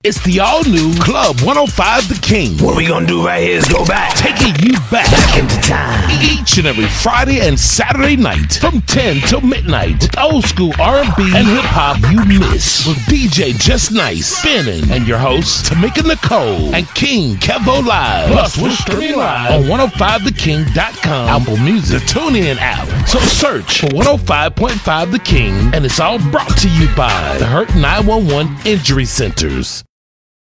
It's the all-new Club 105 The King. What we gonna do right here is go back. Taking you back into time. Each and every Friday and Saturday night from 10 till midnight with old school R&B and hip-hop you miss. With DJ Just Nice, spinning, and your hosts Tamika Nicole and King Kevo Live. Plus, we're streaming live on 105theking.com, Apple Music, the TuneIn app. So search for 105.5 The King, and it's all brought to you by the Hurt 911 Injury Centers.